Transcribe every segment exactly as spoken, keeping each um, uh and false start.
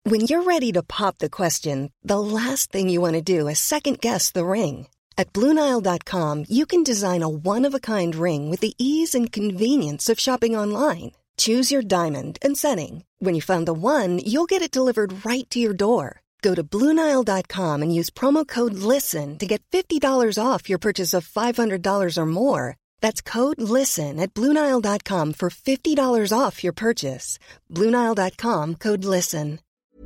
When you're ready to pop the question, the last thing you want to do is second-guess the ring. At Blue Nile dot com, you can design a one-of-a-kind ring with the ease and convenience of shopping online. Choose your diamond and setting. When you find the one, you'll get it delivered right to your door. Go to Blue Nile dot com and use promo code LISTEN to get fifty dollars off your purchase of five hundred dollars or more. That's code LISTEN at Blue Nile dot com for fifty dollars off your purchase. Blue Nile dot com, code LISTEN.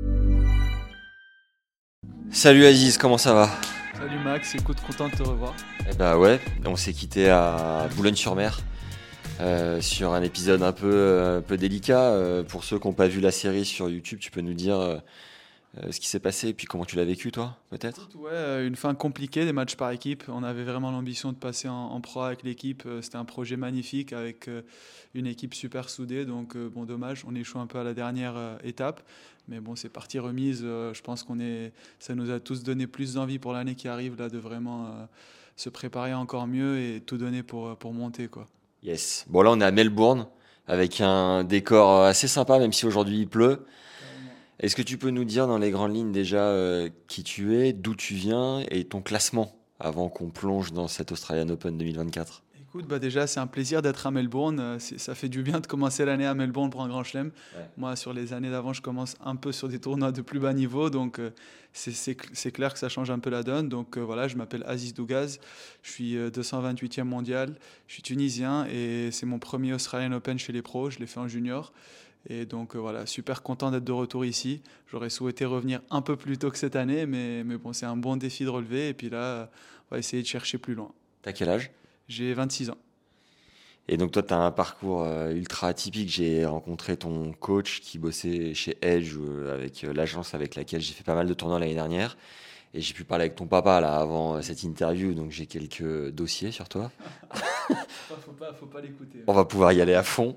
Salut Aziz, comment ça va? Salut Max, écoute, content de te revoir. Eh bah ouais, on s'est quitté à Boulogne-sur-Mer euh, sur un épisode un peu, un peu délicat. Euh, pour ceux qui n'ont pas vu la série sur YouTube, tu peux nous dire euh, euh, ce qui s'est passé et puis comment tu l'as vécu toi, peut-être? Écoute, ouais, une fin compliquée, des matchs par équipe. On avait vraiment l'ambition de passer en, en pro avec l'équipe. C'était un projet magnifique avec euh, une équipe super soudée. Donc euh, bon, dommage, on échoue un peu à la dernière euh, étape. Mais bon, c'est partie remise. Euh, je pense qu'on est, ça nous a tous donné plus d'envie pour l'année qui arrive là, de vraiment euh, se préparer encore mieux et tout donner pour, pour monter, quoi. Yes. Bon là on est à Melbourne avec un décor assez sympa même si aujourd'hui il pleut. Est-ce que tu peux nous dire dans les grandes lignes déjà euh, qui tu es, d'où tu viens et ton classement avant qu'on plonge dans cet Australian Open deux mille vingt-quatre? Écoute, bah déjà, c'est un plaisir d'être à Melbourne. Euh, c'est- Ça fait du bien de commencer l'année à Melbourne pour un grand chelem. Ouais. Moi, sur les années d'avant, je commence un peu sur des tournois de plus bas niveau. Donc, euh, c'est c'est cl- c'est clair que ça change un peu la donne. Donc, euh, voilà, je m'appelle Aziz Dougaz. Je suis euh, deux cent vingt-huitième mondial. Je suis tunisien et c'est mon premier Australian Open chez les pros. Je l'ai fait en junior. Et donc, euh, voilà, super content d'être de retour ici. J'aurais souhaité revenir un peu plus tôt que cette année. Mais, mais bon, c'est un bon défi de relever. Et puis là, on va essayer de chercher plus loin. T'as quel âge? J'ai vingt-six ans. Et donc toi, tu as un parcours euh, ultra atypique. J'ai rencontré ton coach qui bossait chez Edge, euh, avec euh, l'agence avec laquelle j'ai fait pas mal de tournois l'année dernière. Et j'ai pu parler avec ton papa là avant euh, cette interview, donc j'ai quelques dossiers sur toi. Faut pas, faut pas l'écouter. On va pouvoir y aller à fond.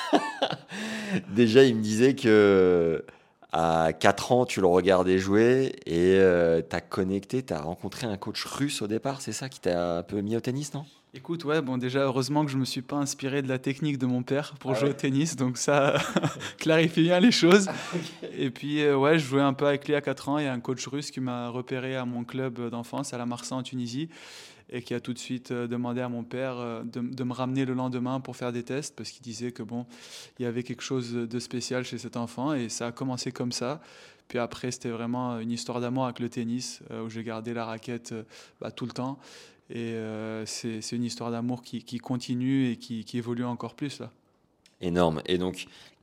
Déjà, il me disait que à quatre ans, tu le regardais jouer et euh, tu as connecté, tu as rencontré un coach russe au départ, c'est ça qui t'a un peu mis au tennis, non? Écoute, ouais, bon, déjà, heureusement que je me suis pas inspiré de la technique de mon père pour Ah jouer ouais. au tennis, donc ça clarifie bien les choses. Et puis, euh, ouais, je jouais un peu avec lui à quatre ans. Il y a un coach russe qui m'a repéré à mon club d'enfance, à la Marsa en Tunisie, et qui a tout de suite euh, demandé à mon père euh, de, de me ramener le lendemain pour faire des tests, parce qu'il disait que bon, il y avait quelque chose de spécial chez cet enfant, et ça a commencé comme ça. Puis après, c'était vraiment une histoire d'amour avec le tennis, euh, où j'ai gardé la raquette euh, bah, tout le temps. Et euh, c'est, c'est une histoire d'amour qui, qui continue et qui, qui évolue encore plus là. Énorme. Et donc,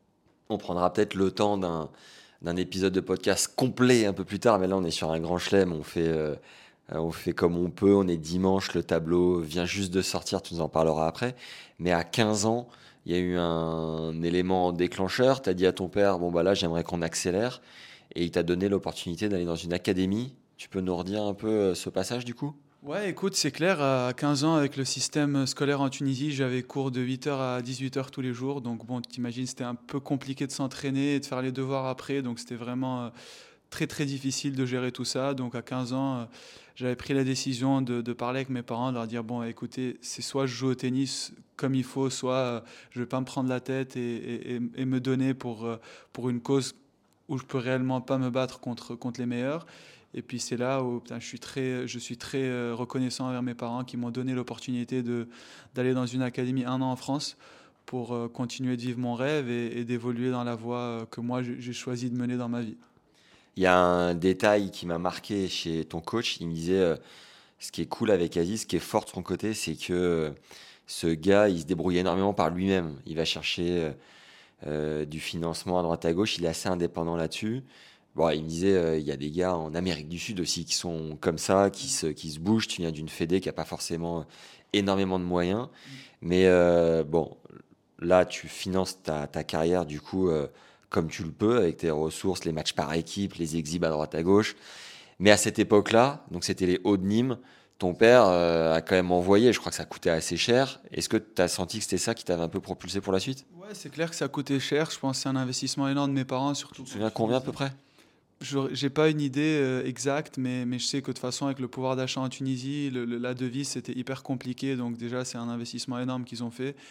on prendra peut-être le temps d'un, d'un épisode de podcast complet un peu plus tard, mais là, on est sur un grand chelem, on fait, euh, on fait comme on peut, on est dimanche, le tableau vient juste de sortir, tu nous en parleras après. Mais à quinze ans, il y a eu un élément déclencheur, tu as dit à ton père, bon bah là, j'aimerais qu'on accélère, et il t'a donné l'opportunité d'aller dans une académie. Tu peux nous redire un peu euh, ce passage du coup? Ouais, écoute, c'est clair, à quinze ans, avec le système scolaire en Tunisie, j'avais cours de huit heures à dix-huit heures tous les jours. Donc, bon, t'imagines, c'était un peu compliqué de s'entraîner et de faire les devoirs après. Donc, c'était vraiment euh, très, très difficile de gérer tout ça. Donc, à quinze ans, euh, j'avais pris la décision de, de parler avec mes parents, de leur dire, bon, écoutez, c'est soit je joue au tennis comme il faut, soit euh, je vais pas me prendre la tête et, et- et- et me donner pour, euh, pour une cause où je peux réellement pas me battre contre, contre les meilleurs. Et puis c'est là où putain, je suis très, je suis très euh, reconnaissant envers mes parents qui m'ont donné l'opportunité de, d'aller dans une académie un an en France pour euh, continuer de vivre mon rêve et, et d'évoluer dans la voie euh, que moi j'ai j'ai choisi de mener dans ma vie. Il y a un détail qui m'a marqué chez ton coach. Il me disait, euh, ce qui est cool avec Aziz, ce qui est fort de son côté, c'est que euh, ce gars, il se débrouille énormément par lui-même. Il va chercher euh, euh, du financement à droite à gauche. Il est assez indépendant là-dessus. Bon, il me disait, euh, il y a des gars en Amérique du Sud aussi qui sont comme ça, qui se, qui se bougent. Tu viens d'une fédé qui n'a pas forcément énormément de moyens. Mais euh, bon, là, tu finances ta, ta carrière du coup euh, comme tu le peux, avec tes ressources, les matchs par équipe, les exhibs à droite à gauche. Mais à cette époque-là, donc c'était les Hauts de Nîmes, ton père euh, a quand même envoyé, je crois que ça coûtait assez cher. Est-ce que tu as senti que c'était ça qui t'avait un peu propulsé pour la suite? Ouais, c'est clair que ça a coûté cher. Je pense que c'est un investissement énorme de mes parents, Tu surtout. te souviens combien à peu près? Je j'ai pas une idée euh, exacte, mais, mais je sais que de toute façon, avec le pouvoir d'achat en Tunisie, le- le- la devise, c'était hyper compliqué. Donc déjà, c'est un investissement énorme qu'ils ont fait.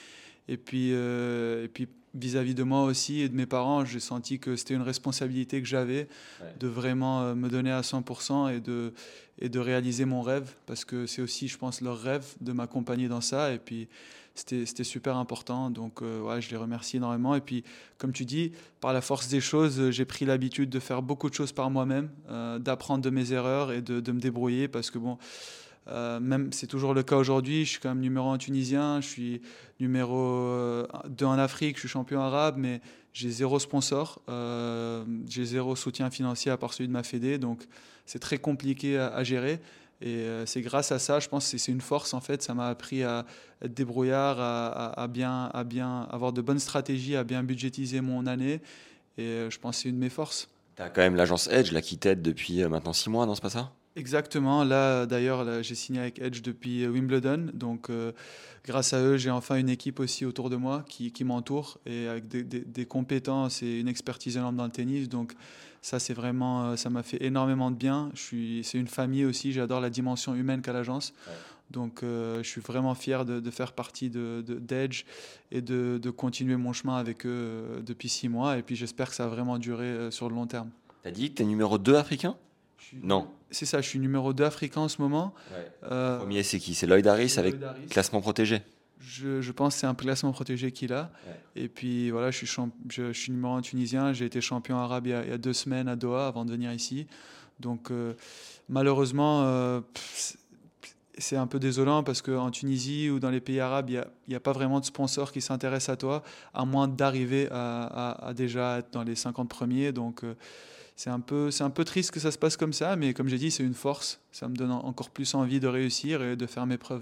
Et puis, euh, et puis vis-à-vis de moi aussi et de mes parents, j'ai senti que c'était une responsabilité que j'avais Ouais. de vraiment euh, me donner à cent pour cent et de, et de réaliser mon rêve, parce que c'est aussi, je pense, leur rêve de m'accompagner dans ça. Et puis, c'était, c'était super important. Donc, euh, ouais, je les remercie énormément. Et puis, comme tu dis, par la force des choses, euh, j'ai pris l'habitude de faire beaucoup de choses par moi-même, euh, d'apprendre de mes erreurs et de, de me débrouiller, parce que bon, euh, même c'est toujours le cas aujourd'hui. Je suis quand même numéro un tunisien, je suis numéro euh, deux en Afrique, je suis champion arabe, mais j'ai zéro sponsor, euh, j'ai zéro soutien financier à part celui de ma fédé, donc c'est très compliqué à, à gérer. Et euh, c'est grâce à ça, je pense que c'est une force en fait. Ça m'a appris à être débrouillard, à, à, à bien, à bien avoir de bonnes stratégies, à bien budgétiser mon année. Et euh, je pense que c'est une de mes forces. Tu as quand même l'agence Edge là, qui t'aide depuis euh, maintenant six mois, non, c'est pas ça? Exactement. Là, d'ailleurs, là, j'ai signé avec Edge depuis euh, Wimbledon. Donc, euh, grâce à eux, j'ai enfin une équipe aussi autour de moi qui, qui m'entoure et avec des, des- des compétences et une expertise énorme dans le tennis. Donc, ça, c'est vraiment, euh, ça m'a fait énormément de bien. Je suis, c'est une famille aussi. J'adore la dimension humaine qu'a l'agence. Ouais. Donc, euh, je suis vraiment fier de, de faire partie de, de- d'Edge et de, de continuer mon chemin avec eux euh, depuis six mois. Et puis, j'espère que ça va vraiment durer euh, sur le long terme. T'as dit que t'es numéro deux africain? Je suis- Non. C'est ça, je suis numéro deux africain en ce moment. Ouais. Euh, Premier, c'est qui? C'est Lloyd Harris c'est avec Lloyd Harris. classement protégé. Je, je pense que c'est un classement protégé qu'il a. Ouais. Et puis voilà, je suis, champ- je, je suis numéro un tunisien. J'ai été champion arabe il y, a, il y a deux semaines à Doha avant de venir ici. Donc euh, malheureusement, euh, pff, c'est un peu désolant parce qu'en Tunisie ou dans les pays arabes, il n'y a, il y a pas vraiment de sponsors qui s'intéressent à toi, à moins d'arriver à, à- à déjà être dans les cinquante premiers. Donc euh, c'est un peu, c'est un peu triste que ça se passe comme ça, mais comme j'ai dit, c'est une force. Ça me donne en- encore plus envie de réussir et de faire mes preuves.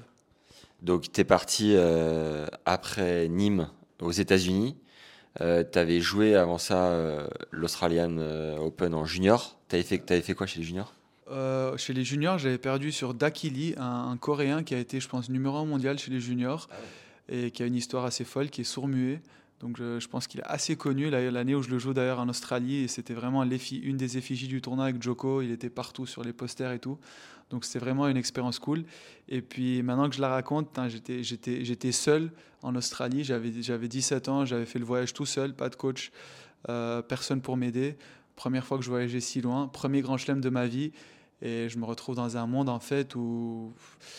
Donc, t'es parti euh, après Nîmes aux États-Unis. Euh, t'avais joué avant ça euh, l'Australian euh, Open en junior. T'avais fait, t'avais fait quoi chez les juniors? Euh, chez les juniors, j'avais perdu sur Dakili, un, un Coréen qui a été, je pense, numéro un mondial chez les juniors et qui a une histoire assez folle, qui est sourd-muet. Donc je, je pense qu'il est assez connu. La- L'année où je le joue d'ailleurs en Australie, et c'était vraiment l'effi- une des effigies du tournoi avec Djoko. Il était partout sur les posters et tout. Donc c'était vraiment une expérience cool. Et puis maintenant que je la raconte, putain, j'étais, j'étais, j'étais seul en Australie. J'avais, j'avais dix-sept ans, j'avais fait le voyage tout seul, pas de coach, euh, personne pour m'aider. Première fois que je voyageais si loin, premier grand chelem de ma vie. Et je me retrouve dans un monde en fait où,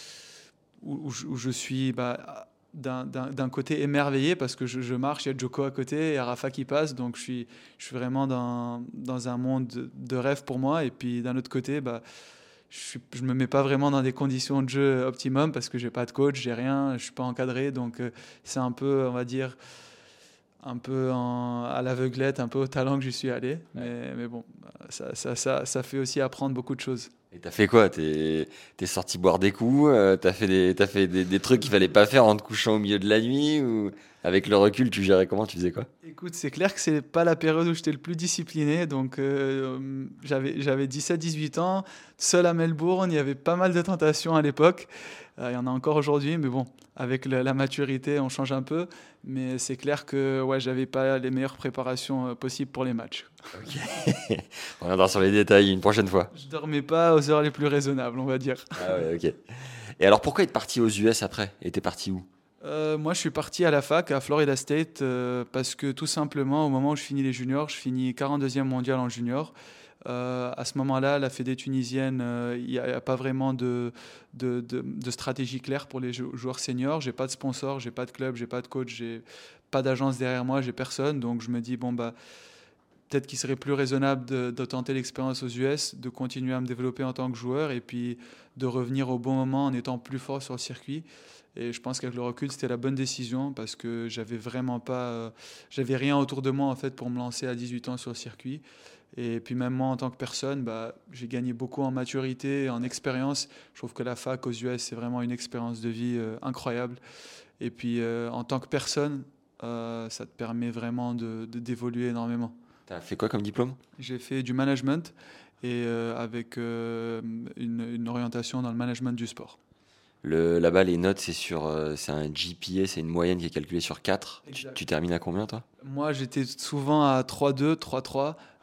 où, où je, où je suis bah, d'un, d'un- d'un côté émerveillé parce que je, je marche, il y a Djoko à côté et Rafa qui passe, donc je suis, je suis vraiment dans, dans un monde de, de rêve pour moi. Et puis d'un autre côté, bah, je ne me mets pas vraiment dans des conditions de jeu optimum parce que j'ai pas de coach, j'ai rien, je suis pas encadré, donc euh, c'est un peu, on va dire, un peu en- à l'aveuglette, un peu au talent que j'y suis allé. Mais, mais bon, ça, ça, ça, ça fait aussi apprendre beaucoup de choses. Et t'as fait quoi? T'es, t'es sorti boire des coups? euh, T'as fait des, t'as fait des, des trucs qu'il fallait pas faire en te couchant au milieu de la nuit? Ou avec le recul, tu gérais comment? Tu faisais quoi? Écoute, c'est clair que c'est pas la période où j'étais le plus discipliné. Donc, euh, j'avais, j'avais dix-sept dix-huit ans, seul à Melbourne. Il y avait pas mal de tentations à l'époque. Euh, il y en a encore aujourd'hui, mais bon, avec la, la maturité, on change un peu. Mais c'est clair que ouais, j'avais pas les meilleures préparations euh, possibles pour les matchs. Ok. On reviendra sur les détails une prochaine fois. Je dormais pas aux heures les plus raisonnables, on va dire. Ah ouais, ok. Et alors pourquoi être parti aux U S après? Et t'es parti où? Euh, moi, je suis parti à la fac à Florida State euh, parce que tout simplement, au moment où je finis les juniors, je finis quarante-deuxième mondial en junior. Euh, à ce moment-là, la fédé tunisienne, euh, il n'y a, a pas vraiment de, de, de- de stratégie claire pour les jou- joueurs seniors. J'ai pas de sponsor, j'ai pas de club, j'ai pas de coach, j'ai pas d'agence derrière moi, j'ai personne. Donc je me dis bon bah peut-être qu'il serait plus raisonnable de, de tenter l'expérience aux U S, de continuer à me développer en tant que joueur et puis de revenir au bon moment en étant plus fort sur le circuit. Et je pense qu'avec le recul, c'était la bonne décision parce que j'avais vraiment pas, euh, j'avais rien autour de moi en fait pour me lancer à dix-huit ans sur le circuit. Et puis même moi en tant que personne, bah, j'ai gagné beaucoup en maturité, en expérience. Je trouve que la fac aux U S, c'est vraiment une expérience de vie euh, incroyable. Et puis euh, en tant que personne, euh, ça te permet vraiment de, de- d'évoluer énormément. T'as fait quoi comme diplôme? J'ai fait du management et euh, avec euh, une, une orientation dans le management du sport. Le, là-bas, les notes, c'est sur, euh, c'est un G P A, c'est une moyenne qui est calculée sur quatre. Tu, Exact. tu termines à combien, toi? Moi, j'étais souvent à trois deux, trois trois.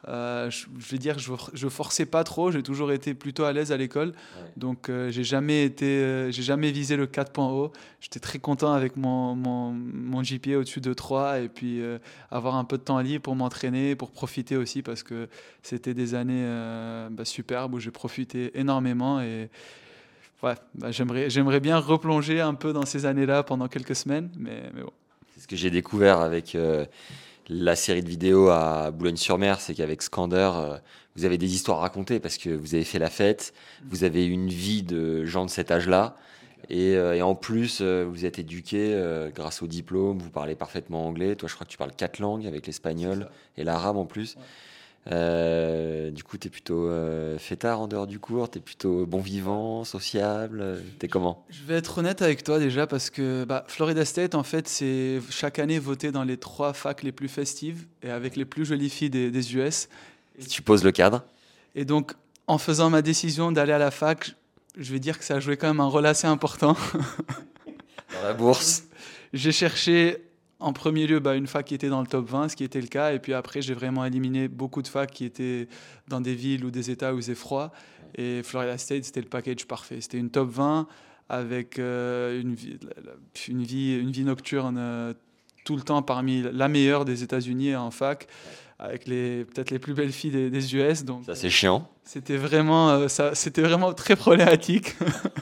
Euh, je, je vais dire, je, je forçais pas trop. J'ai toujours été plutôt à l'aise à l'école. Ouais. Donc, euh, j'ai jamais été, euh, j'ai jamais visé le quatre point zéro. J'étais très content avec mon, mon, mon G P A au-dessus de trois et puis euh, avoir un peu de temps libre pour m'entraîner, pour profiter aussi parce que c'était des années euh, bah, superbes où j'ai profité énormément et ouais, bah, j'aimerais, j'aimerais bien replonger un peu dans ces années-là pendant quelques semaines, mais, mais bon. C'est ce que j'ai découvert avec euh, la série de vidéos à Boulogne-sur-Mer, c'est qu'avec Scander, euh, vous avez des histoires à raconter parce que vous avez fait la fête, vous avez une vie de gens de cet âge-là, et, euh, et en plus, euh, vous êtes éduqué euh, grâce au diplôme, vous parlez parfaitement anglais. Toi, je crois que tu parles quatre langues avec l'espagnol et l'arabe en plus. Ouais. Euh, du coup, tu es plutôt euh, fêtard en dehors du cours, tu es plutôt bon vivant, sociable, euh, t'es comment? Je vais être honnête avec toi déjà parce que bah, Florida State, en fait, c'est chaque année voté dans les trois facs les plus festives et avec les plus jolies filles des, des U S. Si tu poses le cadre. Et donc, en faisant ma décision d'aller à la fac, je vais dire que ça a joué quand même un rôle assez important. Dans la bourse. J'ai cherché en premier lieu bah, une fac qui était dans le top vingt, ce qui était le cas. Et puis après, j'ai vraiment éliminé beaucoup de facs qui étaient dans des villes ou des États où il faisait froid. Et Florida State, c'était le package parfait. C'était une top vingt avec euh, une, vie, une, vie, une vie nocturne euh, tout le temps parmi la meilleure des États-Unis en fac, avec les, peut-être les plus belles filles des, des U S. Donc, Ça, c'est chiant. C'était vraiment, euh, ça, c'était vraiment très problématique.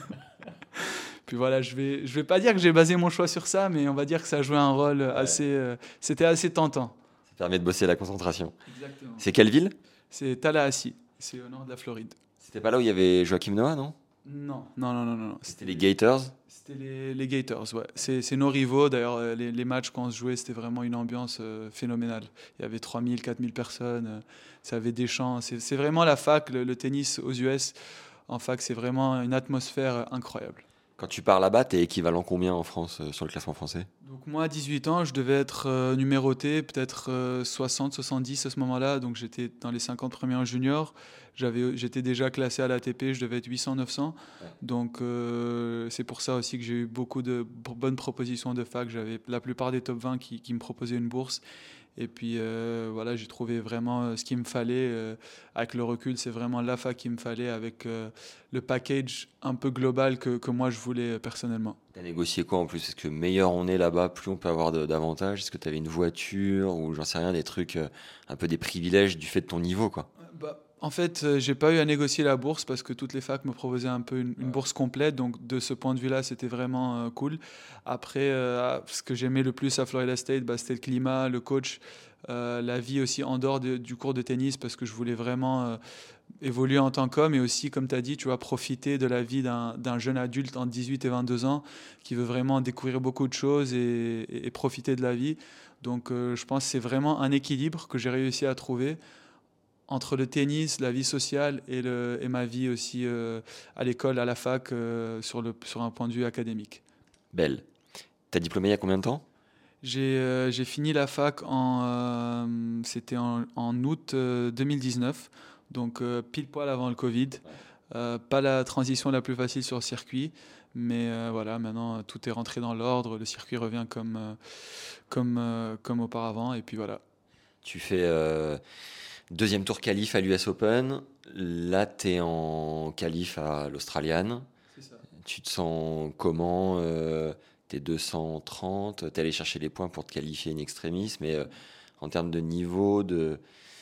Puis voilà, je vais, je vais pas dire que j'ai basé mon choix sur ça, mais on va dire que ça a joué un rôle assez, euh, c'était assez tentant. Ça permet de bosser la concentration. Exactement. C'est quelle ville? C'est Tallahassee, c'est au nord de la Floride. C'était pas là où il y avait Joachim Noah, non? Non, non, non, non, non. C'était les Gators. C'était les, les Gators, ouais. C'est, c'est nos rivaux. D'ailleurs, euh, les, les matchs quand on se jouait, c'était vraiment une ambiance euh, phénoménale. Il y avait trois mille, quatre mille personnes. Euh, ça avait des chants. C'est, c'est vraiment la fac, le, le tennis aux U S. En fac, c'est vraiment une atmosphère euh, incroyable. Quand tu pars là-bas, t'es équivalent combien en France euh, sur le classement français? Donc moi, à dix-huit ans, je devais être euh, numéroté, peut-être euh, soixante, soixante-dix à ce moment-là. Donc j'étais dans les cinquante premiers en junior. J'avais, j'étais déjà classé à l'A T P, je devais être huit cents, neuf cents. Ouais. Donc euh, c'est pour ça aussi que j'ai eu beaucoup de b- bonnes propositions de fac. J'avais la plupart des top vingt qui, qui me proposaient une bourse. Et puis euh, voilà, j'ai trouvé vraiment euh, ce qu'il me fallait. Euh, avec le recul, c'est vraiment la fac qu'il me fallait avec euh, le package un peu global que, que moi je voulais euh, personnellement. T'as négocié quoi en plus? Est-ce que meilleur on est là-bas, plus on peut avoir de- d'avantages? Est-ce que t'avais une voiture ou j'en sais rien, des trucs, euh, un peu des privilèges du fait de ton niveau, quoi? Bah, en fait, euh, j'ai pas eu à négocier la bourse parce que toutes les facs me proposaient un peu une, une Ouais. bourse complète. Donc, de ce point de vue-là, c'était vraiment euh, cool. Après, euh, ce que j'aimais le plus à Florida State, bah, c'était le climat, le coach, euh, la vie aussi en dehors de- du cours de tennis parce que je voulais vraiment euh, évoluer en tant qu'homme et aussi, comme tu as dit, tu vas profiter de la vie d'un d'un jeune adulte entre dix-huit et vingt-deux ans qui veut vraiment découvrir beaucoup de choses et, et- et profiter de la vie. Donc, euh, je pense que c'est vraiment un équilibre que j'ai réussi à trouver entre le tennis, la vie sociale et, le, et ma vie aussi euh, à l'école, à la fac, euh, sur, le, sur un point de vue académique. Belle. T'as diplômé il y a combien de temps? J'ai euh, j'ai fini la fac en, euh, c'était en, en août euh, deux mille dix-neuf, donc euh, pile poil avant le Covid. Euh, pas la transition la plus facile sur le circuit, mais euh, voilà, maintenant euh, tout est rentré dans l'ordre, le circuit revient comme, euh, comme, euh, comme auparavant, et puis voilà. Tu fais euh, deuxième tour qualif à l'U S Open. Là, t'es en qualif à l'Australian. C'est ça. Tu te sens comment? euh, T'es deux cent trente, t'es allé chercher les points pour te qualifier in extremis, mais euh, en termes de niveau, de,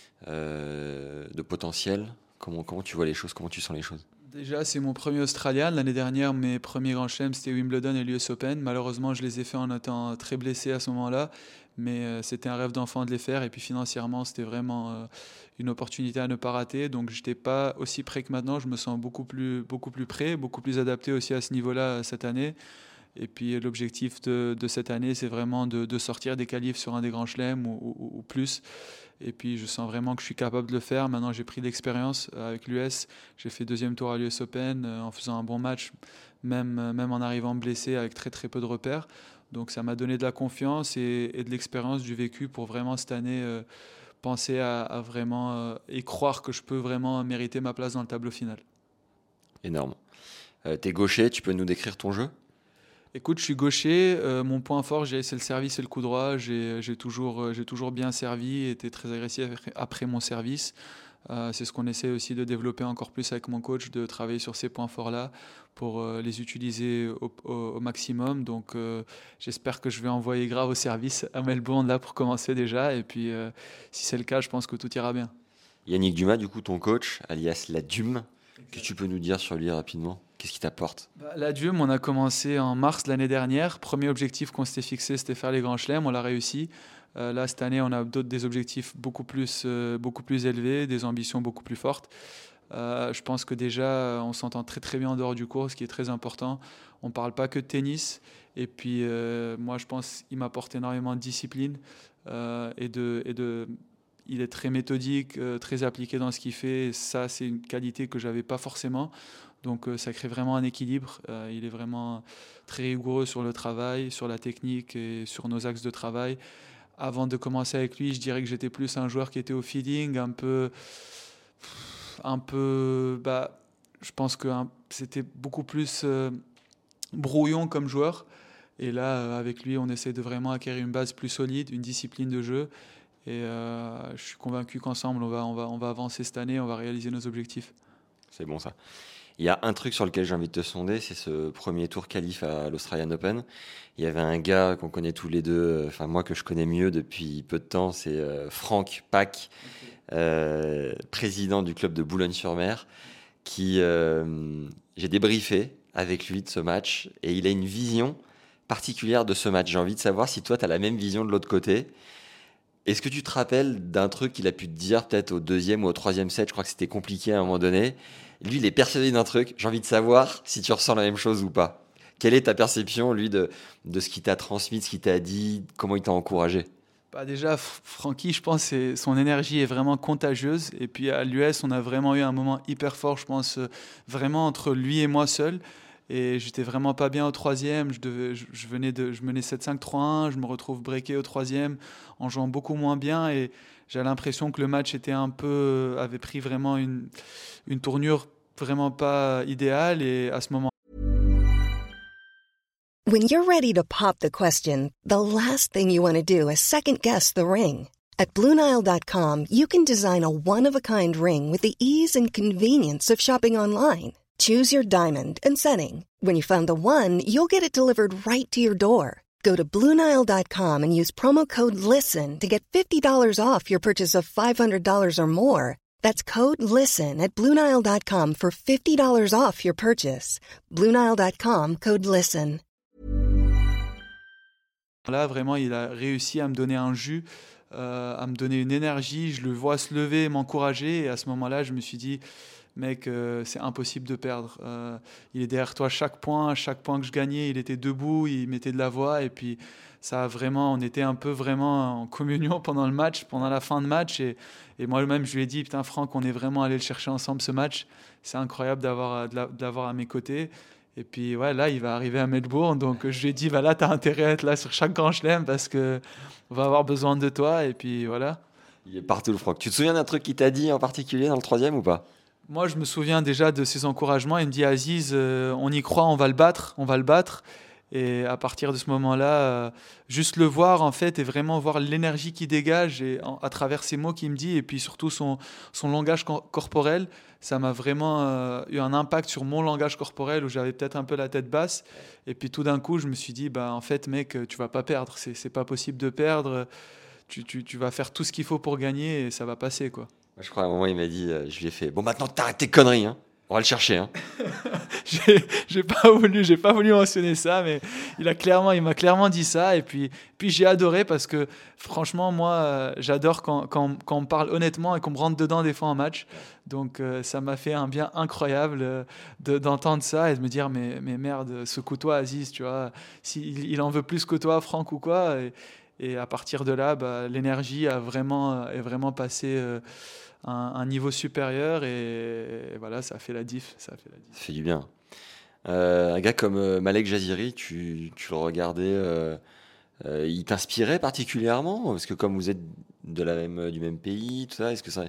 euh, de potentiel, comment, comment tu vois les choses, comment tu sens les choses? Déjà, c'est mon premier Australian. L'année dernière, mes premiers grands chelems, c'était Wimbledon et l'U S Open. Malheureusement, je les ai faits en étant très blessé à ce moment-là. Mais euh, c'était un rêve d'enfant de les faire. Et puis financièrement, c'était vraiment euh, une opportunité à ne pas rater. Donc, je n'étais pas aussi prêt que maintenant. Je me sens beaucoup plus, beaucoup plus prêt, beaucoup plus adapté aussi à ce niveau-là euh, cette année. Et puis l'objectif de, de cette année, c'est vraiment de, de sortir des qualifs sur un des grands chelems ou, ou- ou plus. Et puis je sens vraiment que je suis capable de le faire. Maintenant, j'ai pris de l'expérience euh, avec l'U S. J'ai fait deuxième tour à l'U S Open euh, en faisant un bon match, même, euh, même en arrivant blessé avec très très peu de repères. Donc ça m'a donné de la confiance et, et de l'expérience du vécu pour vraiment cette année euh, penser à, à vraiment euh, et croire que je peux vraiment mériter ma place dans le tableau final. Énorme. Euh, t'es gaucher, tu peux nous décrire ton jeu? Écoute, je suis gaucher. Euh, mon point fort, j'ai- c'est le service et le coup droit. J'ai, j'ai toujours, euh, j'ai toujours bien servi, été très agressif après après mon service. Euh, c'est ce qu'on essaie aussi de développer encore plus avec mon coach, de travailler sur ces points forts-là pour euh, les utiliser au, au- au maximum. Donc, euh, j'espère que je vais envoyer grave au service à Melbourne là pour commencer déjà. Et puis, euh, si c'est le cas, je pense que tout ira bien. Yannick Dumas, du coup, ton coach, alias la Dume, que tu peux nous dire sur lui rapidement? Qu'est-ce qu'il t'apporte? Bah, la D U M, on a commencé en mars de l'année dernière. Premier objectif qu'on s'était fixé, c'était faire les grands chelems. On l'a réussi. Euh, là, cette année, on a d'autres des objectifs beaucoup plus, euh, beaucoup plus élevés, des ambitions beaucoup plus fortes. Euh, je pense que déjà, on s'entend très très bien en dehors du cours, ce qui est très important. On ne parle pas que de tennis. Et puis, euh, moi, je pense qu'il m'apporte énormément de discipline euh, et de, et de, il est très méthodique, euh, très appliqué dans ce qu'il fait. Et ça, c'est une qualité que je n'avais pas forcément. Donc, euh, ça crée vraiment un équilibre. Euh, il est vraiment très rigoureux sur le travail, sur la technique et sur nos axes de travail. Avant de commencer avec lui, je dirais que j'étais plus un joueur qui était au feeling, un peu, un peu, bah, je pense que hein, c'était beaucoup plus euh, brouillon comme joueur. Et là, euh, avec lui, on essaie de vraiment acquérir une base plus solide, une discipline de jeu. Et euh, je suis convaincu qu'ensemble, on va, on va, on va avancer cette année, on va réaliser nos objectifs. C'est bon ça. Il y a un truc sur lequel j'ai envie de te sonder, c'est ce premier tour qualif à l'Australian Open. Il y avait un gars qu'on connaît tous les deux, enfin moi que je connais mieux depuis peu de temps, c'est euh, Franck Pack, euh, président du club de Boulogne-sur-Mer, qui euh, j'ai débriefé avec lui de ce match et il a une vision particulière de ce match. J'ai envie de savoir si toi tu as la même vision de l'autre côté. Est-ce que tu te rappelles d'un truc qu'il a pu te dire peut-être au deuxième ou au troisième set? Je crois que c'était compliqué à un moment donné. Lui, il est persuadé d'un truc. J'ai envie de savoir si tu ressens la même chose ou pas. Quelle est ta perception, lui, de, de ce qu'il t'a transmis, de ce qu'il t'a dit, comment il t'a encouragé? Bah déjà, F- Francky, je pense, c'est, son énergie est vraiment contagieuse. Et puis à l'U S, on a vraiment eu un moment hyper fort, je pense, euh, vraiment entre lui et moi seul. Et j'étais vraiment pas bien au troisième. Je, devais, je, je venais de, je menais sept cinq trois un. Je me retrouve breaké au troisième en jouant beaucoup moins bien. Et j'ai l'impression que le match était un peu, euh, avait pris vraiment une, une tournure vraiment pas idéale. Et à ce moment When you're ready to pop the question, the last thing you want to do is second-guess the ring. At Blue Nile dot com, you can design a one-of-a-kind ring with the ease and convenience of shopping online. Choose your diamond and setting. When you find the one, you'll get it delivered right to your door. Go to Blue Nile dot com and use promo code LISTEN to get fifty dollars off your purchase of five hundred dollars or more. That's code LISTEN at Blue Nile dot com for fifty dollars off your purchase. Blue Nile dot com, code LISTEN. là, vraiment, il a réussi à me donner un jus, euh, à me donner une énergie. Je le vois se lever, m'encourager. Et à ce moment-là, je me suis dit, mec, euh, c'est impossible de perdre. Euh, il est derrière toi chaque point, chaque point que je gagnais, il était debout, il mettait de la voix. Et puis, ça a vraiment, on était un peu vraiment en communion pendant le match, pendant la fin de match. Et, et moi-même, je lui ai dit, putain, Franck, on est vraiment allé le chercher ensemble ce match. C'est incroyable d'avoir, de la- de l'avoir à mes côtés. Et puis, ouais, là, il va arriver à Melbourne. Donc, je lui ai dit, bah, là, tu as intérêt à être là sur chaque grand chelem parce qu'on va avoir besoin de toi. Et puis, voilà. Il est partout, le Franck. Tu te souviens d'un truc qu'il t'a dit en particulier dans le troisième ou pas? Moi, je me souviens déjà de ses encouragements. Il me dit, Aziz, euh, on y croit, on va le battre, on va le battre. Et à partir de ce moment-là, euh, juste le voir, en fait, et vraiment voir l'énergie qu'il dégage et en- à travers ces mots qu'il me dit, et puis surtout son, son langage cor- corporel, ça m'a vraiment euh, eu un impact sur mon langage corporel où j'avais peut-être un peu la tête basse. Et puis tout d'un coup, je me suis dit, bah, en fait, mec, tu vas pas perdre. C'est, c'est pas possible de perdre. Tu, tu, tu vas faire tout ce qu'il faut pour gagner et ça va passer, quoi. Moi, je crois à un moment, il m'a dit, euh, je lui ai fait, bon, maintenant, t'arrêtes tes conneries, hein. On va le chercher, hein. j'ai, j'ai pas voulu, j'ai pas voulu mentionner ça, mais il a clairement, il m'a clairement dit ça. Et puis, puis j'ai adoré parce que franchement, moi, euh, j'adore quand, quand, quand on me parle honnêtement et qu'on me rentre dedans des fois en match. Donc, euh, ça m'a fait un bien incroyable euh, de, d'entendre ça et de me dire, mais, mais merde, secoue-toi, Aziz, tu vois. S'il il en veut plus que toi, Franck ou quoi. Et, et à partir de là, bah, l'énergie a vraiment, est vraiment passé. Euh, un, un niveau supérieur et, et voilà, ça a fait la diff, ça a fait la diff. Ça fait du bien. Euh, un gars comme euh, Malek Jaziri, tu, tu le regardais, euh, euh, il t'inspirait particulièrement? Parce que comme vous êtes de la même, du même pays, tout ça, est-ce que ça,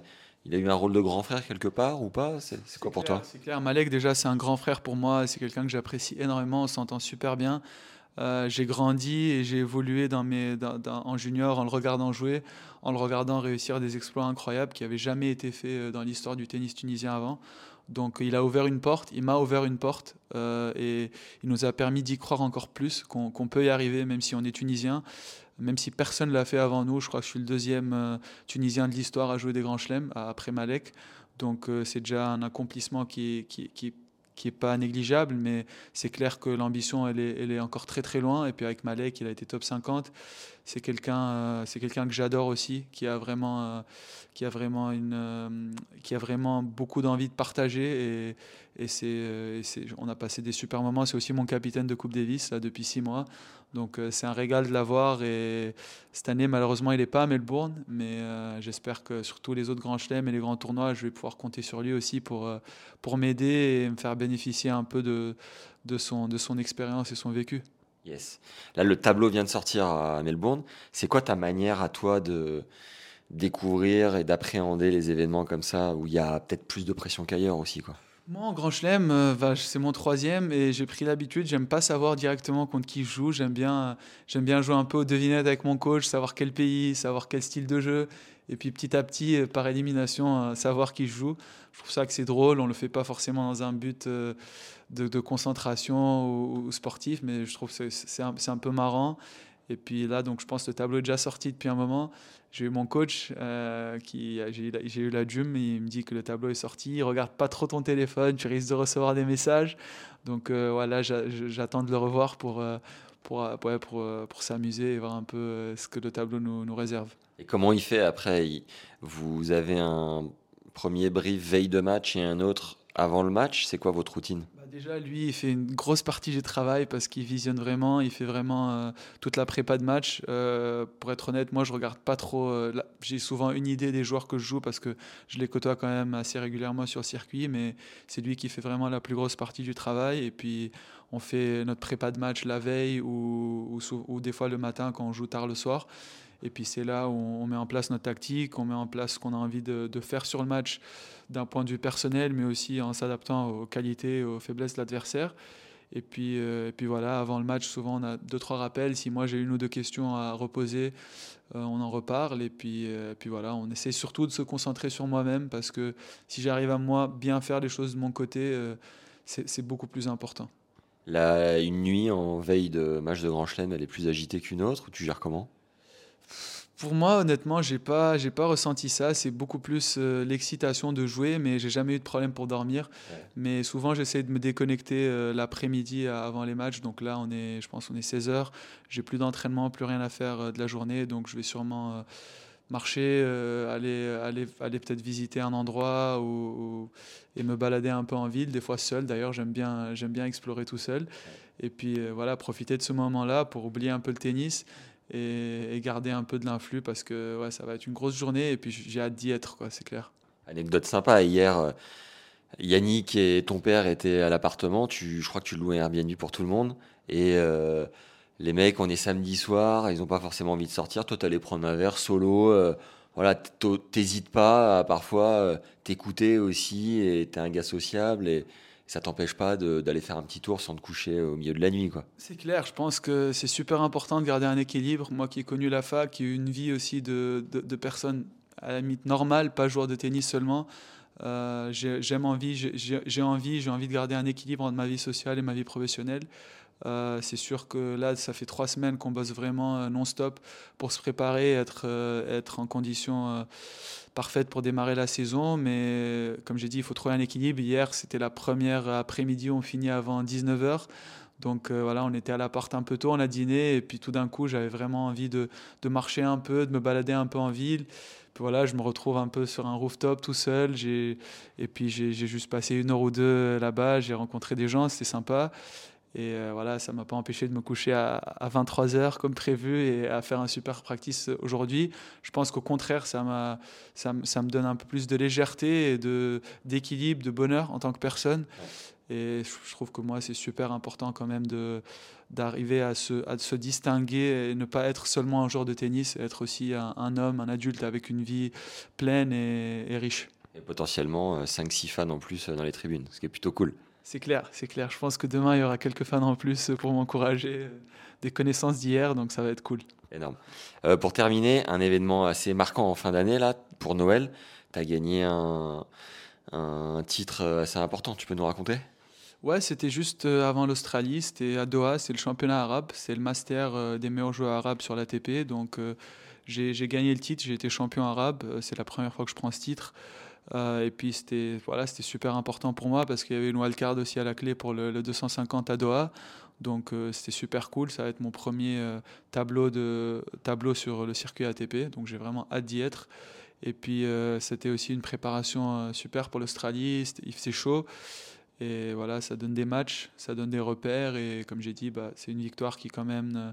il a eu un rôle de grand frère quelque part ou pas? C'est, c'est quoi C'est pour clair, toi? c'est clair. Malek, déjà, c'est un grand frère pour moi. C'est quelqu'un que j'apprécie énormément. On s'entend super bien. Euh, j'ai grandi et j'ai évolué dans mes, dans- dans- en junior en le regardant jouer, en le regardant réussir des exploits incroyables qui n'avaient jamais été faits euh, dans l'histoire du tennis tunisien avant. Donc il a ouvert une porte, il m'a ouvert une porte euh, et il nous a permis d'y croire encore plus, qu'on qu'on peut y arriver même si on est tunisien, même si personne ne l'a fait avant nous. Je crois que je suis le deuxième euh, tunisien de l'histoire à jouer des grands chelems a- après Malek. Donc euh, c'est déjà un accomplissement qui est, qui, qui, qui est pas négligeable, mais c'est clair que l'ambition, elle est, elle est encore très très loin. Et puis avec Malek, il a été top cinquante. C'est quelqu'un, euh, c'est quelqu'un que j'adore aussi, qui a vraiment, euh, qui a vraiment une, euh, qui a vraiment beaucoup d'envie de partager. Et, et c'est, euh, et c'est- on a passé des super moments. C'est aussi mon capitaine de Coupe Davis là depuis six mois. Donc euh, c'est un régal de l'avoir. Et cette année, malheureusement, il n'est pas à Melbourne, mais euh, j'espère que sur tous les autres grands chelems et les grands tournois, je vais pouvoir compter sur lui aussi pour, euh, pour m'aider et me faire bénéficier un peu de, de son, de son expérience et son vécu. Yes. Là, le tableau vient de sortir à Melbourne. C'est quoi ta manière à toi de découvrir et d'appréhender les événements comme ça, où il y a peut-être plus de pression qu'ailleurs aussi, quoi? Moi, en Grand Chelem, euh, bah, c'est mon troisième et j'ai pris l'habitude. J'aime pas savoir directement contre qui je joue. J'aime bien, j'aime bien jouer un peu aux devinettes avec mon coach, savoir quel pays, savoir quel style de jeu. Et puis petit à petit, euh, par élimination, euh, savoir qui je joue. Je trouve ça que c'est drôle. On le fait pas forcément dans un but euh, de, de concentration ou, ou sportif, mais je trouve que c'est c'est un, c'est un peu marrant. Et puis là, donc je pense que le tableau est déjà sorti depuis un moment. J'ai eu mon coach, euh, qui, j'ai eu la, j'ai eu la Jum, il me dit que le tableau est sorti. Regarde pas trop ton téléphone, tu risques de recevoir des messages. Donc euh, voilà, j'a- j'attends de le revoir pour, euh, pour, euh, ouais, pour, euh, pour s'amuser et voir un peu euh, ce que le tableau nous, nous réserve. Et comment il fait après? il- Vous avez un premier brief veille de match et un autre avant le match. C'est quoi votre routine? Bah déjà, lui, il fait une grosse partie du travail parce qu'il visionne vraiment, il fait vraiment euh, toute la prépa de match. Euh, pour être honnête, moi, je regarde pas trop. Euh, la- j'ai souvent une idée des joueurs que je joue parce que je les côtoie quand même assez régulièrement sur le circuit, mais c'est lui qui fait vraiment la plus grosse partie du travail. Et puis, on fait notre prépa de match la veille ou, ou, sou- ou des fois le matin quand on joue tard le soir. Et puis c'est là où on met en place notre tactique, on met en place ce qu'on a envie de, de faire sur le match d'un point de vue personnel, mais aussi en s'adaptant aux qualités et aux faiblesses de l'adversaire. Et puis, euh, et puis voilà, avant le match, souvent on a deux, trois rappels. Si moi j'ai une ou deux questions à reposer, euh, on en reparle. Et puis, euh, et puis voilà, on essaie surtout de se concentrer sur moi-même parce que si j'arrive à moi bien faire les choses de mon côté, euh, c'est c'est beaucoup plus important. Là, une nuit en veille de match de Grand Chelem, elle est plus agitée qu'une autre, ou tu gères comment? Pour moi, honnêtement, j'ai pas, j'ai pas ressenti ça. C'est beaucoup plus euh, l'excitation de jouer, mais j'ai jamais eu de problème pour dormir. Ouais. Mais souvent, j'essaie de me déconnecter euh, l'après-midi euh, avant les matchs. Donc là, on est, je pense, on est seize heures. J'ai plus d'entraînement, plus rien à faire euh, de la journée. Donc je vais sûrement euh, marcher, euh, aller, aller, aller peut-être visiter un endroit ou, ou- et me balader un peu en ville. Des fois seul. D'ailleurs, j'aime bien, j'aime bien explorer tout seul. Et puis euh, voilà, profiter de ce moment-là pour oublier un peu le tennis et, et garder un peu de l'influx parce que ouais, ça va être une grosse journée et puis j'ai hâte d'y être, quoi, c'est clair. Anecdote sympa, hier, euh, Yannick et ton père étaient à l'appartement, tu, je crois que tu louais un Airbnb pour tout le monde, et euh, les mecs, on est samedi soir, ils n'ont pas forcément envie de sortir, toi t'allais prendre un verre solo, euh, voilà, t- t'hésites pas à parfois euh, t'écouter aussi, et t'es un gars sociable, et ça t'empêche pas de- d'aller faire un petit tour sans te coucher au milieu de la nuit, quoi. C'est clair, je pense que c'est super important de garder un équilibre. Moi qui ai connu la fac, qui ai eu une vie aussi de, de, de personnes à la limite normales, pas joueur de tennis seulement, euh, j'ai j'aime envie, j'ai j'ai- j'ai envie, j'ai envie de garder un équilibre entre ma vie sociale et ma vie professionnelle. Euh, c'est sûr que là, ça fait trois semaines qu'on bosse vraiment euh, non-stop pour se préparer, être, euh, être en condition euh, parfaite pour démarrer la saison. Mais euh, comme j'ai dit, il faut trouver un équilibre. Hier, c'était la première après-midi, on finit avant dix-neuf heures. Donc euh, voilà, on était à l'appart un peu tôt, on a dîné, et puis tout d'un coup, j'avais vraiment envie de, de marcher un peu, de me balader un peu en ville. Puis voilà, je me retrouve un peu sur un rooftop tout seul. J'ai, et puis j'ai j'ai juste passé une heure ou deux là-bas, j'ai rencontré des gens, c'était sympa. Et euh, voilà, ça m'a pas empêché de me coucher à, à vingt-trois heures comme prévu et à faire un super practice aujourd'hui. Je pense qu'au contraire, ça m'a, ça, me- ça me donne un peu plus de légèreté et de, d'équilibre, de bonheur en tant que personne. Et je je trouve que moi, c'est super important quand même de, d'arriver à se, à se distinguer et ne pas être seulement un joueur de tennis, être aussi un, un homme, un adulte avec une vie pleine et, et riche. Et potentiellement cinq six fans en plus dans les tribunes, ce qui est plutôt cool. C'est clair, c'est clair. Je pense que demain, il y aura quelques fans en plus pour m'encourager, euh, des connaissances d'hier, donc ça va être cool. Énorme. Euh, pour terminer, un événement assez marquant en fin d'année, là, pour Noël, tu as gagné un, un titre assez important, tu peux nous raconter? Ouais, c'était juste euh, avant l'Australie, c'était à Doha, c'est le championnat arabe, c'est le master euh, des meilleurs joueurs arabes sur l'A T P, donc euh, j'ai j'ai gagné le titre, j'ai été champion arabe, euh, c'est la première fois que je prends ce titre. Euh, et puis c'était voilà, c'était super important pour moi parce qu'il y avait une wildcard aussi à la clé pour le, le deux cent cinquante à Doha. Donc euh, c'était super cool, ça va être mon premier euh, tableau, de, tableau sur le circuit A T P, donc j'ai vraiment hâte d'y être. Et puis euh, c'était aussi une préparation euh, super pour l'Australie, c'était- il faisait chaud. Et voilà, ça donne des matchs, ça donne des repères. Et comme j'ai dit, bah, c'est une victoire qui quand même euh,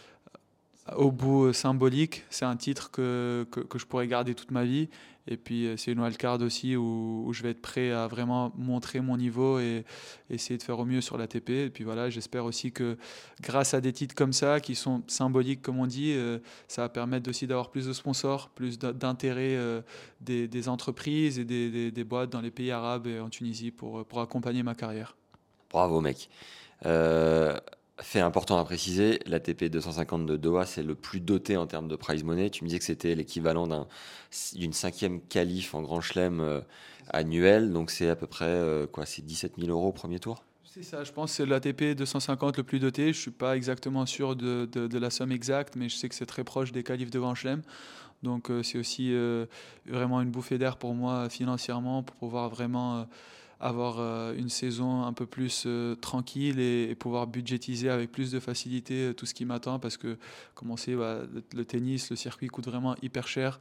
au bout euh, symbolique. C'est un titre que, que, que je pourrais garder toute ma vie. Et puis euh, c'est une wildcard aussi où, où je vais être prêt à vraiment montrer mon niveau et essayer de faire au mieux sur l'A T P. Et puis voilà, j'espère aussi que grâce à des titres comme ça, qui sont symboliques comme on dit, euh, ça va permettre aussi d'avoir plus de sponsors, plus d- d'intérêt euh, des, des entreprises et des, des- des boîtes dans les pays arabes et en Tunisie pour, pour accompagner ma carrière. Bravo, mec. Euh, Fait important à préciser, l'A T P deux cent cinquante de Doha, c'est le plus doté en termes de prize money. Tu me disais que c'était l'équivalent d'un, d'une cinquième qualif en Grand Chelem euh, annuel, donc c'est à peu près euh, quoi, c'est dix-sept mille euros au premier tour. C'est ça, je pense que c'est l'A T P deux cent cinquante le plus doté. Je ne suis pas exactement sûr de, de- de la somme exacte, mais je sais que c'est très proche des qualifs de Grand Chelem. Donc euh, c'est aussi euh, vraiment une bouffée d'air pour moi financièrement, pour pouvoir vraiment euh, avoir euh, une saison un peu plus euh, tranquille et, et pouvoir budgétiser avec plus de facilité euh, tout ce qui m'attend. Parce que, comme on sait, bah, le, le tennis, le circuit coûte vraiment hyper cher.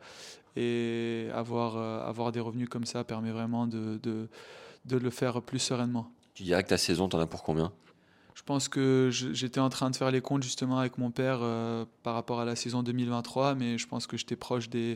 Et avoir, euh, avoir des revenus comme ça permet vraiment de, de de le faire plus sereinement. Tu dirais que ta saison, t'en as pour combien? Je pense que je- j'étais en train de faire les comptes justement avec mon père euh, par rapport à la saison deux mille vingt-trois, mais je pense que j'étais proche des,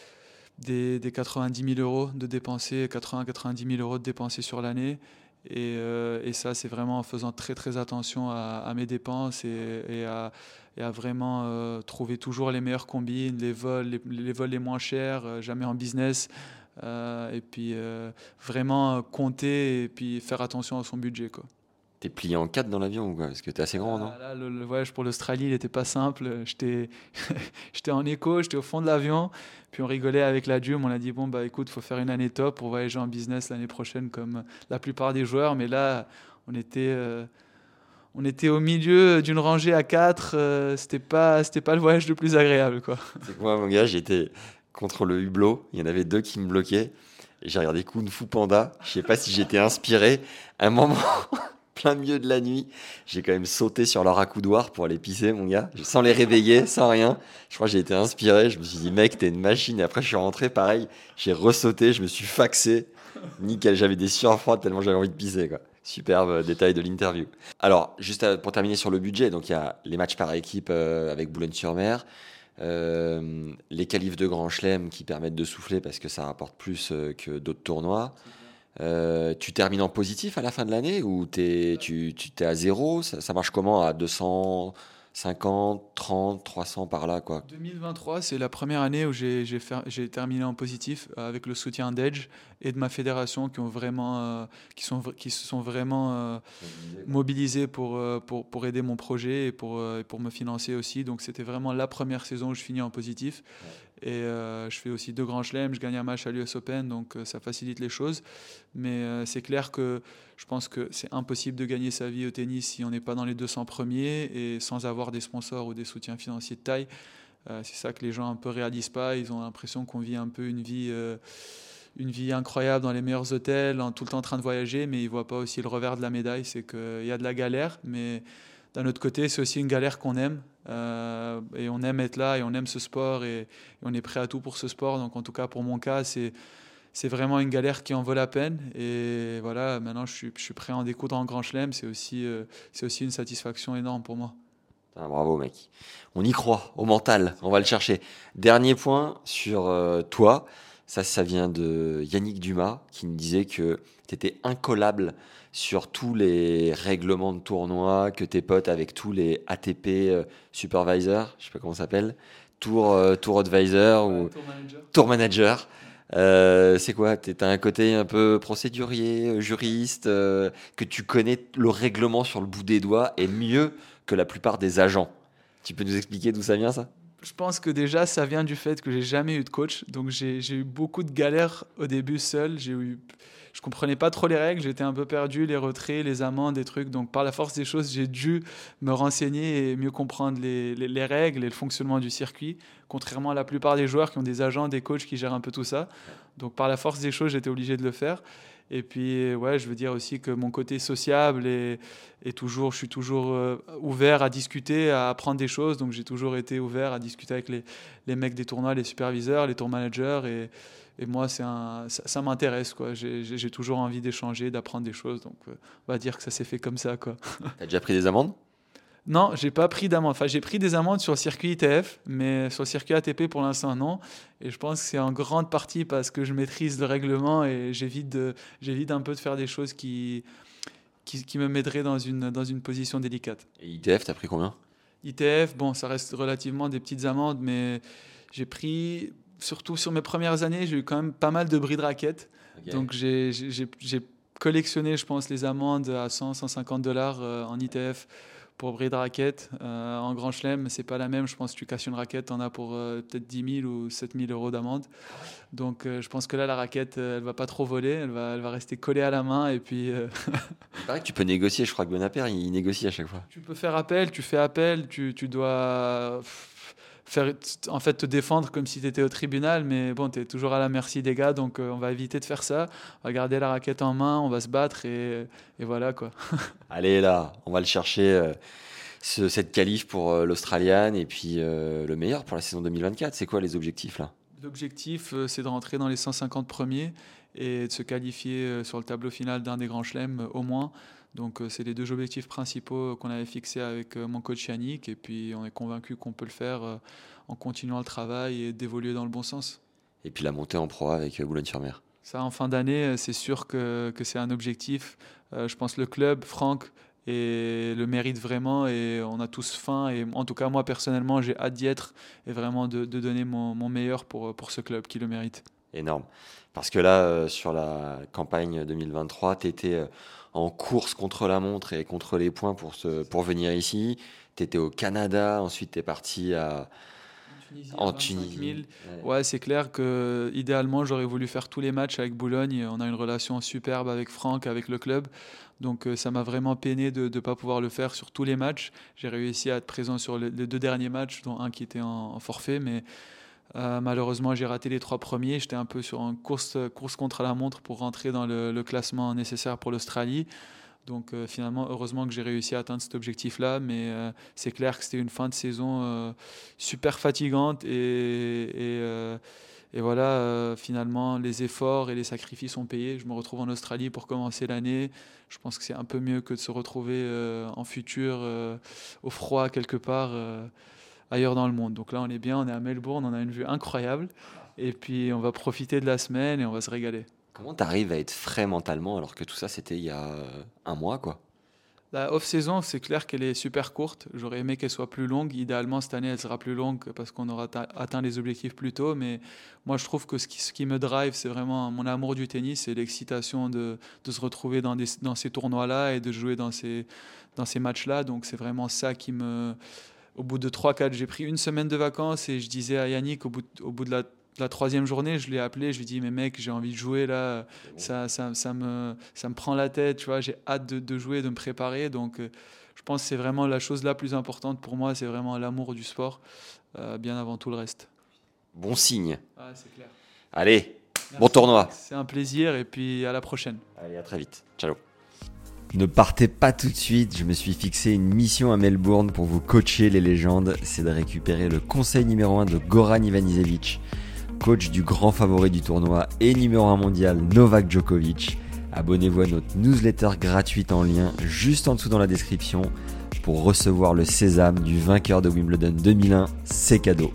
des, des quatre-vingt-dix mille euros de dépenser, quatre-vingts à quatre-vingt-dix mille euros de dépenser sur l'année. Et, euh, et ça, c'est vraiment en faisant très très attention à, à mes dépenses et, et à, et à vraiment euh, trouver toujours les meilleures combines, les vols les, les vols les moins chers, euh, jamais en business. Euh, et puis euh, vraiment euh, compter et puis faire attention à son budget, quoi. T'es plié en quatre dans l'avion ou quoi? Parce que t'es assez grand, non? Ah, là, le, le voyage pour l'Australie, il n'était pas simple. J'étais, j'étais en écho, j'étais au fond de l'avion. Puis on rigolait avec la Dum. On a dit, bon, bah écoute, il faut faire une année top pour voyager en business l'année prochaine comme la plupart des joueurs. Mais là, on était, euh, on était au milieu d'une rangée à quatre. Euh, c'était pas, c'était pas le voyage le plus agréable, quoi. C'est que moi, mon gars, j'étais contre le hublot. Il y en avait deux qui me bloquaient. Et j'ai regardé Kung Fu Panda. Je sais pas si j'étais inspiré. À un moment, plein milieu de la nuit, j'ai quand même sauté sur leur accoudoir pour aller pisser, mon gars. Sans les réveiller, sans rien. Je crois que j'ai été inspiré. Je me suis dit, mec, t'es une machine. Et après, je suis rentré, pareil. J'ai ressauté, je me suis faxé. Nickel, j'avais des sueurs froides tellement j'avais envie de pisser, quoi. Superbe euh, détail de l'interview. Alors, juste à- pour terminer sur le budget, donc il y a les matchs par équipe euh, avec Boulogne-sur-Mer, euh, les qualifs de Grand Chelem qui permettent de souffler parce que ça rapporte plus euh, que d'autres tournois. Euh, tu termines en positif à la fin de l'année ou t'es, tu, tu t'es à zéro? Ça, ça marche comment à deux cent cinquante, trente, trois cents par là, quoi? deux mille vingt-trois, c'est la première année où j'ai j'ai fait- j'ai terminé en positif euh, avec le soutien d'Edge et de ma fédération qui ont vraiment, euh, qui sont, vra- qui se sont vraiment euh, mobilisés pour, euh, pour, pour aider mon projet et pour, euh, et pour me financer aussi. Donc c'était vraiment la première saison où je finis en positif. Et euh, je fais aussi deux grands chelems, je gagne un match à l'U S Open, donc euh, ça facilite les choses. Mais euh, c'est clair que je pense que c'est impossible de gagner sa vie au tennis si on n'est pas dans les deux cents premiers et sans avoir des sponsors ou des soutiens financiers de taille. Euh, c'est ça que les gens un peu réalisent pas. Ils ont l'impression qu'on vit un peu une vie, euh, une vie incroyable dans les meilleurs hôtels, en tout le temps en train de voyager, mais ils voient pas aussi le revers de la médaille. C'est qu'il y a de la galère, mais d'un autre côté, c'est aussi une galère qu'on aime. Euh, et on aime être là et on aime ce sport et, et on est prêt à tout pour ce sport. Donc en tout cas, pour mon cas, c'est, c'est vraiment une galère qui en vaut la peine. Et voilà, maintenant, je suis, je suis prêt à en découdre en Grand Chelem. C'est aussi, euh, c'est aussi une satisfaction énorme pour moi. Ah, bravo, mec. On y croit, au mental, on va le chercher. Dernier point sur euh, toi. Ça, ça vient de Yannick Dumas qui me disait que tu étais incollable sur tous les règlements de tournoi, que tes potes avec tous les A T P euh, supervisors, je sais pas comment ça s'appelle, tour, euh, tour advisor ou Tour manager. tour manager, Euh, c'est quoi? Tu as un côté un peu procédurier, juriste, euh, que tu connais le règlement sur le bout des doigts et mieux que la plupart des agents. Tu peux nous expliquer d'où ça vient, ça? Je pense que déjà, ça vient du fait que j'ai jamais eu de coach. Donc, j'ai, j'ai eu beaucoup de galères au début seul. J'ai eu, je comprenais pas trop les règles. J'étais un peu perdu, les retraits, les amendes, des trucs. Donc, par la force des choses, j'ai dû me renseigner et mieux comprendre les, les, les règles et le fonctionnement du circuit. Contrairement à la plupart des joueurs qui ont des agents, des coachs qui gèrent un peu tout ça. Donc, par la force des choses, j'étais obligé de le faire. Et puis, ouais, je veux dire aussi que mon côté sociable est, est toujours, je suis toujours euh, ouvert à discuter, à apprendre des choses. Donc, j'ai toujours été ouvert à discuter avec les, les mecs des tournois, les superviseurs, les tour managers. Et, et moi, c'est un, ça, ça m'intéresse, quoi. J'ai, j'ai, j'ai toujours envie d'échanger, d'apprendre des choses. Donc, euh, on va dire que ça s'est fait comme ça, quoi. T'as déjà pris des amendes? Non, j'ai pas pris d'amende. Enfin, j'ai pris des amendes sur le circuit I T F, mais sur le circuit A T P, pour l'instant, non. Et je pense que c'est en grande partie parce que je maîtrise le règlement et j'évite, de, j'évite un peu de faire des choses qui, qui, qui me mettraient dans une, dans une position délicate. Et I T F, t'as pris combien? I T F, bon, ça reste relativement des petites amendes, mais j'ai pris, surtout sur mes premières années, j'ai eu quand même pas mal de bris de raquettes. Okay. Donc, j'ai, j'ai, j'ai collectionné, je pense, les amendes à cent, cent cinquante dollars en I T F. Pour bris de raquette, euh, en Grand Chelem, c'est pas la même. Je pense que tu casses une raquette, tu en as pour euh, peut-être dix mille ou sept mille euros d'amende. Donc euh, je pense que là, la raquette, euh, elle va pas trop voler, elle va, elle va rester collée à la main. Et puis, euh... il paraît que tu peux négocier, je crois que Bonaparte, il négocie à chaque fois. Tu peux faire appel, tu fais appel, tu, tu dois faire, en fait, te défendre comme si tu étais au tribunal, mais bon, tu es toujours à la merci des gars, donc euh, on va éviter de faire ça. On va garder la raquette en main, on va se battre et, et voilà, quoi. Allez, là, on va le chercher, euh, ce, cette qualif pour euh, l'Australian et puis euh, le meilleur pour la saison deux mille vingt-quatre. C'est quoi les objectifs, là? L'objectif, euh, c'est de rentrer dans les cent cinquante premiers et de se qualifier euh, sur le tableau final d'un des grands chelems, euh, au moins. Donc, euh, c'est les deux objectifs principaux qu'on avait fixés avec euh, mon coach Yannick. Et puis, on est convaincu qu'on peut le faire euh, en continuant le travail et d'évoluer dans le bon sens. Et puis, la montée en pro avec euh, Boulogne-sur-Mer. Ça, en fin d'année, c'est sûr que, que c'est un objectif. Euh, je pense que le club, Franck, et le mérite vraiment. Et on a tous faim. Et en tout cas, moi, personnellement, j'ai hâte d'y être et vraiment de, de donner mon, mon meilleur pour, pour ce club qui le mérite. Énorme. Parce que là, euh, sur la campagne deux mille vingt-trois, tu étais euh, en course contre la montre et contre les points pour, se, pour venir ici. Tu étais au Canada, ensuite tu es parti à... En Tunisie. Ouais. ouais, c'est clair que idéalement, j'aurais voulu faire tous les matchs avec Boulogne. On a une relation superbe avec Franck, avec le club. Donc euh, ça m'a vraiment peiné de ne pas pouvoir le faire sur tous les matchs. J'ai réussi à être présent sur les, les deux derniers matchs, dont un qui était en, en forfait, mais... Euh, malheureusement, j'ai raté les trois premiers. J'étais un peu sur une course, course contre la montre pour rentrer dans le, le classement nécessaire pour l'Australie. Donc euh, finalement, heureusement que j'ai réussi à atteindre cet objectif-là. Mais euh, c'est clair que c'était une fin de saison euh, super fatigante. Et, et, euh, et voilà, euh, finalement, les efforts et les sacrifices sont payés. Je me retrouve en Australie pour commencer l'année. Je pense que c'est un peu mieux que de se retrouver euh, en futur euh, au froid quelque part. Euh, ailleurs dans le monde. Donc là, on est bien, on est à Melbourne, on a une vue incroyable. Et puis, on va profiter de la semaine et on va se régaler. Comment tu arrives à être frais mentalement alors que tout ça, c'était il y a un mois, quoi? La off-saison, c'est clair qu'elle est super courte. J'aurais aimé qu'elle soit plus longue. Idéalement, cette année, elle sera plus longue parce qu'on aura ta- atteint les objectifs plus tôt. Mais moi, je trouve que ce qui, ce qui me drive, c'est vraiment mon amour du tennis et l'excitation de, de se retrouver dans, des, dans ces tournois-là et de jouer dans ces, dans ces matchs-là. Donc, c'est vraiment ça qui me... Au bout de trois quatre, j'ai pris une semaine de vacances et je disais à Yannick, au bout de, au bout de la, la troisième journée, je l'ai appelé, je lui ai dit, mais mec, j'ai envie de jouer là, ça, ça, ça, me, ça me prend la tête, tu vois, j'ai hâte de, de jouer, de me préparer. Donc, euh, je pense que c'est vraiment la chose la plus importante pour moi, c'est vraiment l'amour du sport, euh, bien avant tout le reste. Bon signe. Ah, c'est clair. Allez, merci. Bon tournoi. C'est un plaisir et puis à la prochaine. Allez, à très vite. Ciao. Ne partez pas tout de suite, je me suis fixé une mission à Melbourne pour vous coacher les légendes, c'est de récupérer le conseil numéro un de Goran Ivanisevic, coach du grand favori du tournoi et numéro un mondial Novak Djokovic. Abonnez-vous à notre newsletter gratuite en lien juste en dessous dans la description pour recevoir le sésame du vainqueur de Wimbledon deux mille un, c'est cadeau.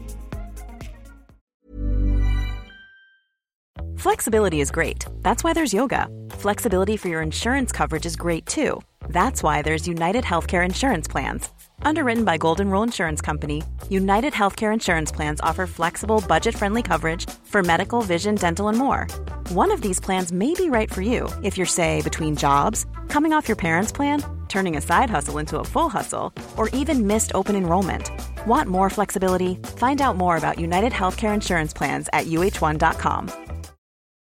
Flexibility is great. That's why there's yoga. Flexibility for your insurance coverage is great too. That's why there's United Healthcare Insurance Plans. Underwritten by Golden Rule Insurance Company, United Healthcare Insurance Plans offer flexible, budget-friendly coverage for medical, vision, dental, and more. One of these plans may be right for you if you're, say, between jobs, coming off your parents' plan, turning a side hustle into a full hustle, or even missed open enrollment. Want more flexibility? Find out more about United Healthcare Insurance Plans at U H one dot com.